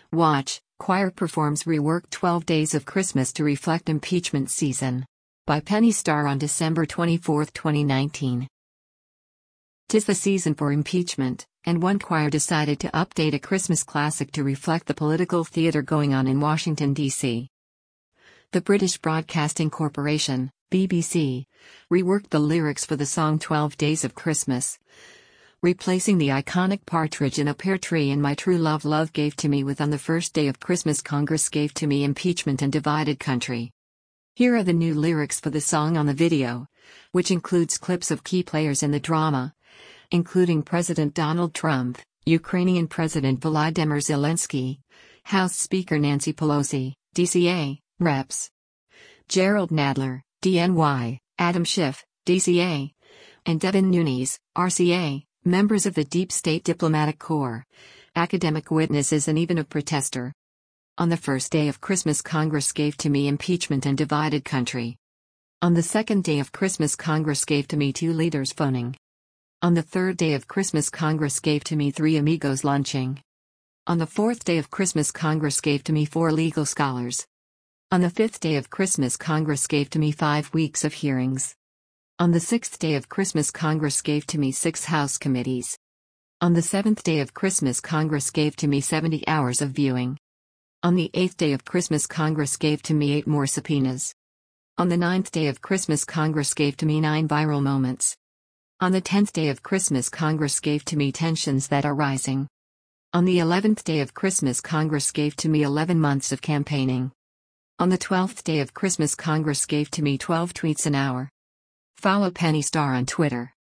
Watch, Choir performs reworked 12 Days of Christmas to reflect impeachment season. By Penny Starr on December 24, 2019. 'Tis the season for impeachment, and one choir decided to update a Christmas classic to reflect the political theater going on in Washington, D.C. The British Broadcasting Corporation, BBC, reworked the lyrics for the song 12 Days of Christmas, replacing the iconic Partridge in a Pear Tree and My True Love Love Gave to Me with On the First Day of Christmas Congress Gave to Me Impeachment and Divided Country. Here are the new lyrics for the song on the video, which includes clips of key players in the drama, including President Donald Trump, Ukrainian President Volodymyr Zelensky, House Speaker Nancy Pelosi, DCA, Reps. Gerald Nadler, DNY, Adam Schiff, DCA, and Devin Nunes, RCA, members of the Deep State Diplomatic Corps, academic witnesses and even a protester. On the first day of Christmas Congress gave to me impeachment and divided country. On the second day of Christmas Congress gave to me 2 leaders phoning. On the third day of Christmas Congress gave to me 3 amigos lunching. On the fourth day of Christmas Congress gave to me 4 legal scholars. On the fifth day of Christmas Congress gave to me 5 weeks of hearings. On the sixth day of Christmas Congress gave to me 6 House committees. On the seventh day of Christmas Congress gave to me 70 hours of viewing. On the 8th day of Christmas Congress gave to me 8 more subpoenas. On the 9th day of Christmas Congress gave to me 9 viral moments. On the 10th day of Christmas Congress gave to me tensions that are rising. On the 11th day of Christmas Congress gave to me 11 months of campaigning. On the 12th day of Christmas Congress gave to me 12 tweets an hour. Follow Penny Starr on Twitter.